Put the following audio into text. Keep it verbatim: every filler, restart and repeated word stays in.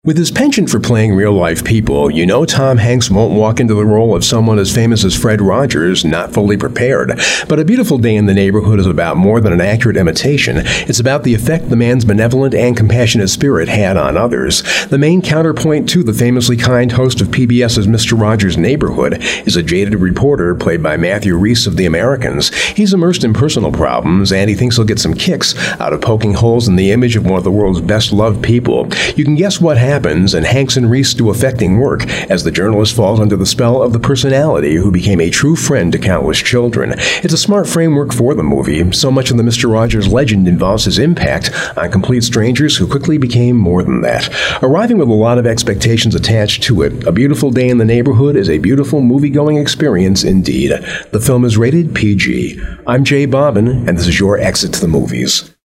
With his penchant for playing real-life people, you know Tom Hanks won't walk into the role of someone as famous as Fred Rogers not fully prepared. But A Beautiful Day in the Neighborhood is about more than an accurate imitation. It's about the effect the man's benevolent and compassionate spirit had on others. The main counterpoint to the famously kind host of PBS's Mister Rogers' Neighborhood is a jaded reporter played by Matthew Rhys of The Americans. He's immersed in personal problems, and he thinks he'll get some kicks out of poking holes in the image of one of the world's best-loved people. You can guess what happens. happens, and Hanks and Rhys do affecting work as the journalist falls under the spell of the personality who became a true friend to countless children. It's a smart framework for the movie. So much of the Mister Rogers legend involves his impact on complete strangers who quickly became more than that. Arriving with a lot of expectations attached to it, A Beautiful Day in the Neighborhood is a beautiful movie-going experience indeed. The film is rated P G. I'm Jay Bobbin, and this is your Exit to the Movies.